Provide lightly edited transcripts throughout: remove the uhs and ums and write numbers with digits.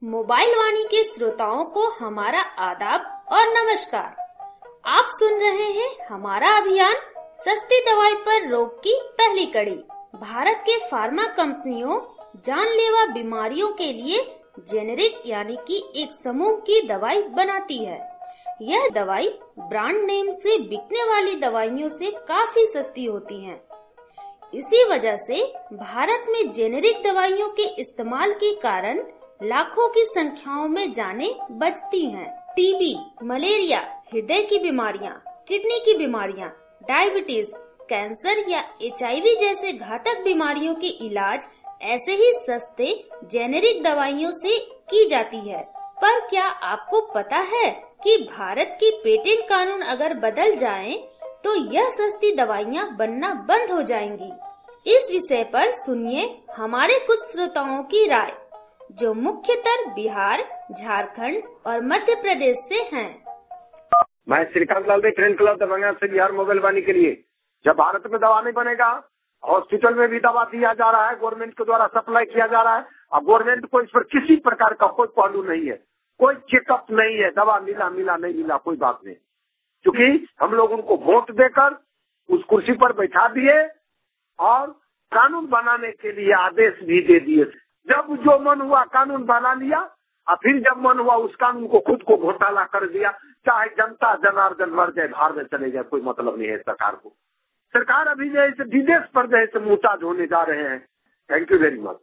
Mobile वाणी के श्रोताओं को हमारा आदाब और नमस्कार। आप सुन रहे हैं हमारा अभियान सस्ती दवाई पर रोक की पहली कड़ी। भारत के फार्मा कंपनियों जानलेवा बीमारियों के लिए जेनेरिक यानी कि एक समूह की दवाई बनाती है। यह दवाई ब्रांड नेम से बिकने वाली दवाइयों से काफी सस्ती होती हैं। इसी वजह से भारत में जेनेरिक दवाइयों के इस्तेमाल के कारण लाखों की संख्याओं में जानें बचती हैं। टीबी, मलेरिया, हृदय की बीमारियां, किडनी की बीमारियां, डायबिटीज, कैंसर या HIV जैसे घातक बीमारियों के इलाज ऐसे ही सस्ते जेनेरिक दवाइयों से की जाती है। पर क्या आपको पता है कि भारत की पेटेंट कानून अगर बदल जाएं, तो यह सस्ती दवाइयां बनना बंद हो जाएंगी। इस विषय पर सुनिए हमारे कुछ श्रोताओं की राय, जो मुख्यतर बिहार, झारखंड और मध्य प्रदेश से हैं। मैं श्रीकांत लाल ट्रेन क्लब दरभंगा से बिहार मोबाइल वाणी के लिए। जब भारत में दवा नहीं बनेगा, हॉस्पिटल में भी दवा दिया जा रहा है, गवर्नमेंट के द्वारा सप्लाई किया जा रहा है। अब गवर्नमेंट को इस पर किसी प्रकार का कोई पहलू नहीं है, कोई चेकअप नहीं है, दवा मिला नहीं मिला कोई बात नहीं, क्योंकि हम लोग उनको वोट देकर उस कुर्सी पर बैठा दिए और कानून बनाने के लिए आदेश भी दे दिए। जब जो मन हुआ कानून बना लिया और फिर जब मन हुआ उस कानून को खुद को घोटाला कर दिया। चाहे जनता जनार्दन मर जाए, बाहर में चले जाए, कोई मतलब नहीं है सरकार को। सरकार अभी जैसे विदेश पर जैसे मुहताज होने जा रहे हैं। Thank you very much.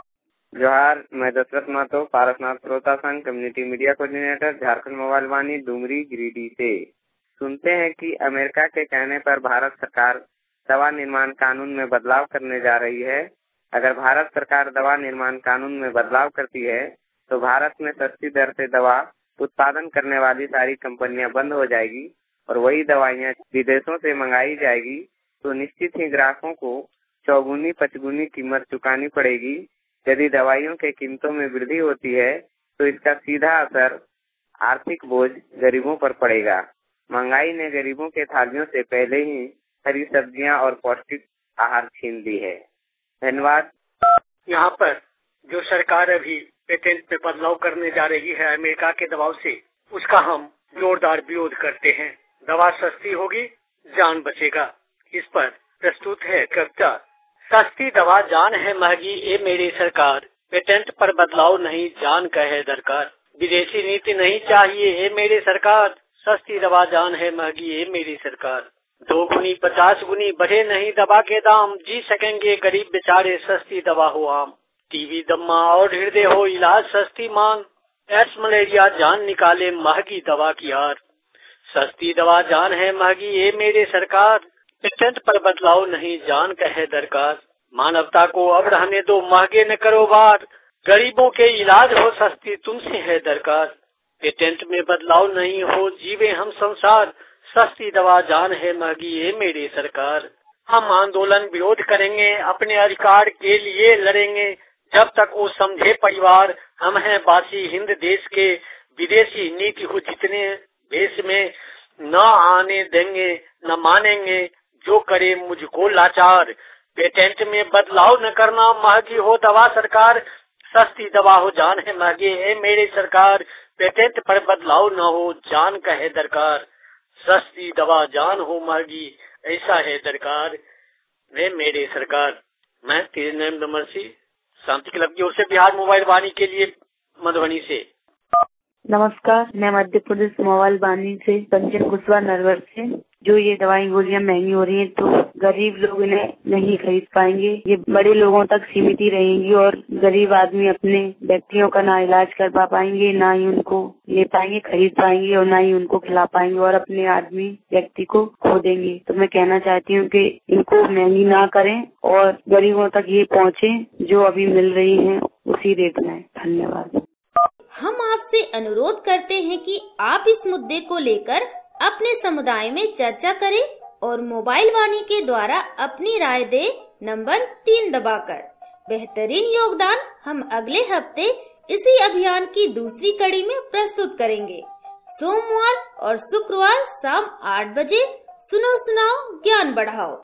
जोहार, मैं दशरथ महतो, पारसनाथ श्रोता संघ community media coordinator, Jharkhand mobile Vaani, Dumri, Giridih से। सुनते हैं कि अमेरिका के कहने पर भारत सरकार दवा निर्माण कानून में बदलाव करने जा रही है। अगर भारत सरकार दवा निर्माण कानून में बदलाव करती है तो भारत में सस्ती दर से दवा उत्पादन करने वाली सारी कंपनियां बंद हो जाएगी और वही दवाइयां विदेशों से मंगाई जाएगी, तो निश्चित ही ग्राहकों को चौगुनी पचगुनी कीमत चुकानी पड़ेगी। यदि दवाइयों के कीमतों में वृद्धि होती है तो इसका सीधा असर आर्थिक बोझ गरीबों पर पड़ेगा। महंगाई ने गरीबों के थालियों से पहले ही हरी सब्जियां और पौष्टिक आहार छीन ली है। धन्यवाद। यहाँ पर जो सरकार अभी पेटेंट में बदलाव करने जा रही है अमेरिका के दबाव से, उसका हम जोरदार विरोध करते हैं। दवा सस्ती होगी, जान बचेगा। इस पर प्रस्तुत है कविता। सस्ती दवा जान है महंगी, ये मेरी सरकार, पेटेंट पर बदलाव नहीं, जान का है दरकार। विदेशी नीति नहीं चाहिए, ये मेरी सरकार, सस्ती दवा जान है महंगी, ये मेरी सरकार। 2 गुनी 50 गुनी बढ़े नहीं दवा के दाम, जी सकेंगे गरीब बेचारे, सस्ती दवा हो आम। टीबी, दम्मा और हृदय हो इलाज सस्ती मान, एड्स मलेरिया जान निकाले महंगी दवा की हार। सस्ती दवा जान है महंगी, ये मेरे सरकार, पेटेंट पर बदलाव नहीं, जान का है दरकार। मानवता को अब रहने दो, महंगे न करो बार, गरीबों के इलाज हो सस्ती, तुमसे है दरकार। पेटेंट में बदलाव नहीं हो, जीवे हम संसार, सस्ती दवा जान है महंगी, ये मेरी सरकार। हम आंदोलन विरोध करेंगे, अपने अधिकार के लिए लड़ेंगे, जब तक वो समझे परिवार, हम हैं बासी हिंद देश के, विदेशी नीति हो जितने देश में, न आने देंगे न मानेंगे, जो करे मुझको लाचार। पेटेंट में बदलाव न करना, महंगी हो दवा सरकार, सस्ती दवा हो जान है महंगी, ये मेरी सरकार। पेटेंट पर बदलाव न हो, जान का है दरकार, सस्ती दवा जान हो महंगी, ऐसा है दरकार, वे मेरे सरकार। मैं तेज नैम दमरसी शांति क्लब की ओर से बिहार मोबाइल वाणी के लिए मधुबनी से। नमस्कार, मैं मध्य प्रदेश मोबाइल वाणी से कंचन कुशवाहा नरवर से। जो ये दवाई गोलियां महंगी हो रही हैं तो गरीब लोग इन्हें नहीं खरीद पाएंगे, ये बड़े लोगों तक सीमित ही रहेंगी और गरीब आदमी अपने व्यक्तियों का ना इलाज करवा पाएंगे, ना ही उनको ले पाएंगे, खरीद पाएंगे और ना ही उनको खिला पाएंगे और अपने आदमी व्यक्ति को खो देंगे। तो मैं कहना चाहती हूँ कि इनको महंगी ना करें और गरीबों तक ये पहुँचे जो अभी मिल रही है उसी रेट में। धन्यवाद। हम आपसे अनुरोध करते हैं कि आप इस मुद्दे को लेकर अपने समुदाय में चर्चा करें और मोबाइल वाणी के द्वारा अपनी राय दे नंबर 3 दबाकर। बेहतरीन योगदान हम अगले हफ्ते इसी अभियान की दूसरी कड़ी में प्रस्तुत करेंगे। सोमवार और शुक्रवार शाम 8 बजे। सुनो सुनाओ ज्ञान बढ़ाओ।